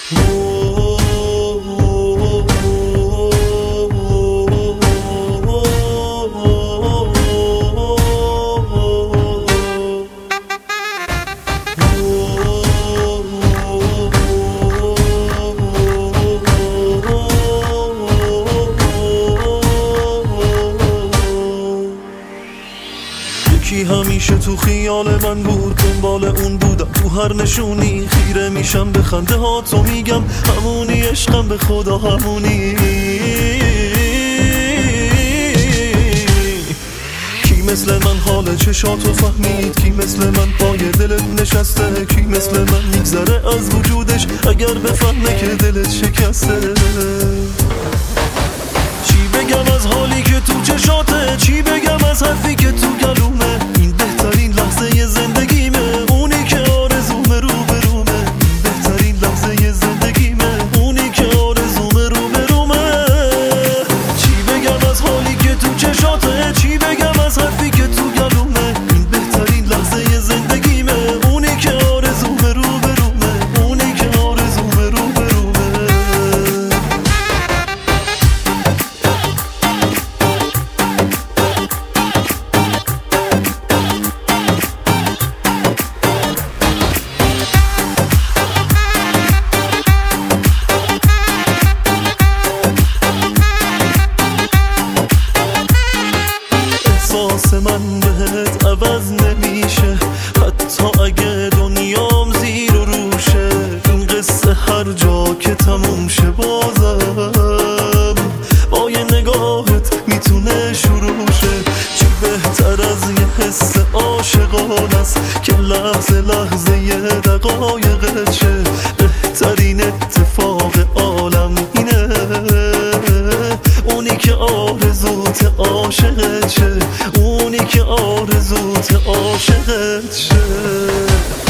یکی همیشه تو خیال من بود، دنبال اون بودم تو هر نشونی، خیره میشم به خنده ها تو میگم همونی، عشقم به خدا همونی. کی مثل من حال چشاتو فهمید، کی مثل من پای دلت نشسته، کی مثل من میگذره از وجودش اگر بفهمه که دلت شکسته. چی بگم از حالی که تو چشاته، چی بگم از حرفی که تو گلومه، این بهترین لحظه زندگیمه، اونی که آرزومه رو برومه، این بهترین لحظه زندگیمه، اونی که آرزومه رو برومه. چی بگم از حالی که تو چشاته، چی بگم از حرفی که تو گلومه، این بهترین لحظه زندگیمه، اونی که آرزومه رو برومه، اونی که آرزومه رو برومه. احساس من بهت عوض نمیشه، حتی اگه دنیام زیر و روشه، این قصه هر جا که تموم شه بازم با یه نگاهت میتونه شروع شه. چی بهتر از یه حس عاشقانه است که لحظه لحظه یه دقایقت شه، بهترین اتفاق عالم اینه، اونی که آرزوت عاشقت شه، اونی که آرزوت عاشقت شه.